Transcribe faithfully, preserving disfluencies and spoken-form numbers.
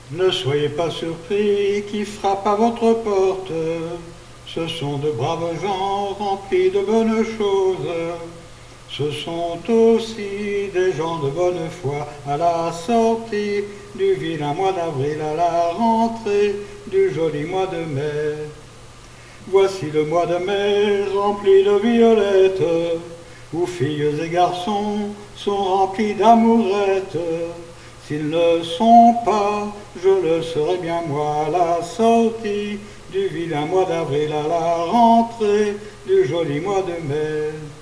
Ne soyez pas surpris qui frappent à votre porte. Ce sont de braves gens remplis de bonnes choses. Ce sont aussi des gens de bonne foi à la sortie du vilain mois d'avril, à la rentrée du joli mois de mai. Voici le mois de mai rempli de violettes, où filles et garçons sont remplis d'amourettes. S'ils ne sont pas, je le serai bien moi, à la sortie du vilain mois d'avril, à la rentrée du joli mois de mai.